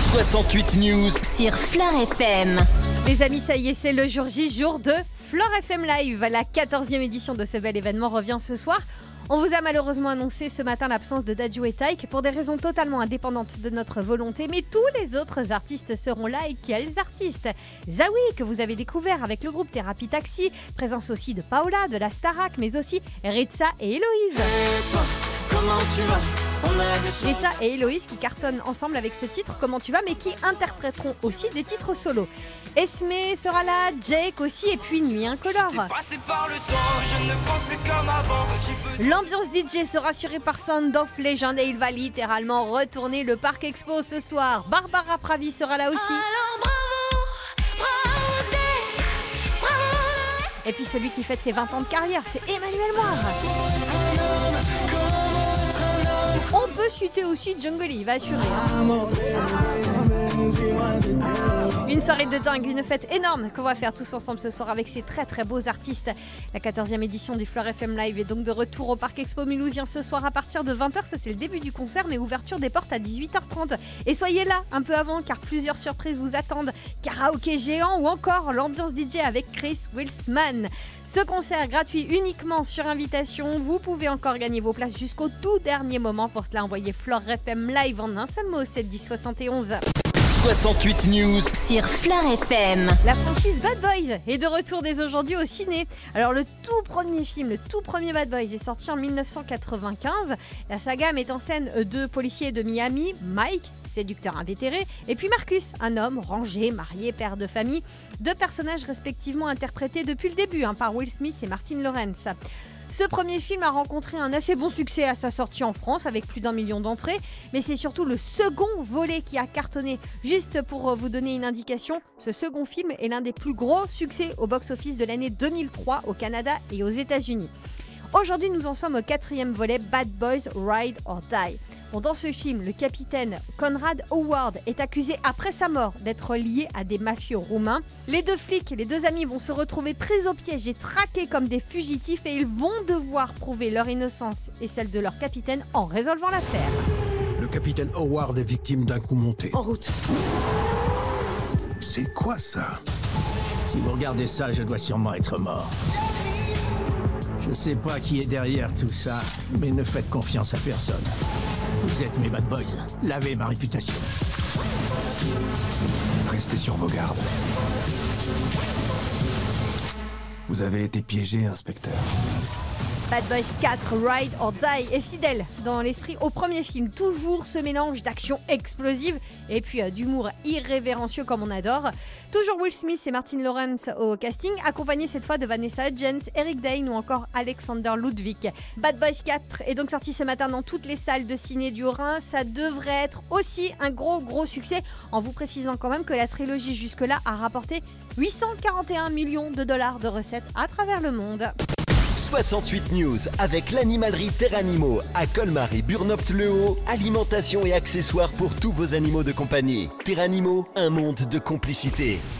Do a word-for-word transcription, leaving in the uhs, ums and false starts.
soixante-huit News sur Fleur F M. Les amis, ça y est, c'est le jour J, jour de Fleur F M Live. La quatorzième édition de ce bel événement revient ce soir. On vous a malheureusement annoncé ce matin l'absence de Dadju et Taïk pour des raisons totalement indépendantes de notre volonté, mais tous les autres artistes seront là. Et quels artistes? Zawi, que vous avez découvert avec le groupe Thérapie Taxi, présence aussi de Paola, de la Starac, mais aussi Ritza et Héloïse. Et toi, comment tu vas? On a des choses... Ritza et Héloïse qui cartonnent ensemble avec ce titre Comment tu vas, mais qui interpréteront aussi des titres solo. Esme sera là, Jake aussi, et puis Nuit Incolore. Passé par le temps, je ne pense plus comme avant. L'ambiance D J sera assurée par Sound of Legend et il va littéralement retourner le Parc Expo ce soir. Barbara Pravi sera là aussi. Alors bravo, bravo, Dave, bravo. Et puis celui qui fête ses vingt ans de carrière, c'est Emmanuel Moire. On peut citer aussi Jungle, il va assurer. Hein. Une soirée de dingue, une fête énorme qu'on va faire tous ensemble ce soir avec ces très très beaux artistes. La quatorzième édition du Fleur F M Live est donc de retour au Parc Expo Mulhousien ce soir à partir de vingt heures. Ça c'est le début du concert, mais ouverture des portes à dix-huit heures trente. Et soyez là un peu avant car plusieurs surprises vous attendent. Karaoké géant ou encore l'ambiance D J avec Chris Wilsman. Ce concert gratuit uniquement sur invitation. Vous pouvez encore gagner vos places jusqu'au tout dernier moment. Pour cela, envoyez Fleur F M Live en un seul mot, sept dix soixante et onze. soixante-huit News Sur Fleur F M. La franchise Bad Boys est de retour dès aujourd'hui au ciné. Alors le tout premier film, le tout premier Bad Boys est sorti en dix-neuf cent quatre-vingt-quinze. La saga met en scène deux policiers de Miami, Mike, séducteur invétéré, et puis Marcus, un homme rangé, marié, père de famille. Deux personnages respectivement interprétés depuis le début hein, par Will Smith et Martin Lawrence. Ce premier film a rencontré un assez bon succès à sa sortie en France avec plus d'un million d'entrées, mais c'est surtout le second volet qui a cartonné. Juste pour vous donner une indication, ce second film est l'un des plus gros succès au box-office de l'année deux mille trois au Canada et aux États-Unis. Aujourd'hui, nous en sommes au quatrième volet, Bad Boys Ride or Die. Bon, dans ce film, le capitaine Conrad Howard est accusé après sa mort d'être lié à des mafieux roumains. Les deux flics, les deux amis vont se retrouver pris au piège et traqués comme des fugitifs et ils vont devoir prouver leur innocence et celle de leur capitaine en résolvant l'affaire. Le capitaine Howard est victime d'un coup monté. En route. C'est quoi ça? Si vous regardez ça, je dois sûrement être mort. Je sais pas qui est derrière tout ça, mais ne faites confiance à personne. Vous êtes mes bad boys. Lavez ma réputation. Restez sur vos gardes. Vous avez été piégé, inspecteur. Bad Boys quatre, Ride or Die est fidèle dans l'esprit au premier film. Toujours ce mélange d'action explosive et puis euh, d'humour irrévérencieux comme on adore. Toujours Will Smith et Martin Lawrence au casting, accompagnés cette fois de Vanessa Hudgens, Eric Dane ou encore Alexander Ludwig. Bad Boys quatre est donc sorti ce matin dans toutes les salles de ciné du Rhin. Ça devrait être aussi un gros gros succès en vous précisant quand même que la trilogie jusque-là a rapporté huit cent quarante et un millions de dollars de recettes à travers le monde. soixante-huit News avec l'animalerie Terranimo à Colmar et Burnopte-le-Haut. Alimentation et accessoires pour tous vos animaux de compagnie. Terranimo, un monde de complicité.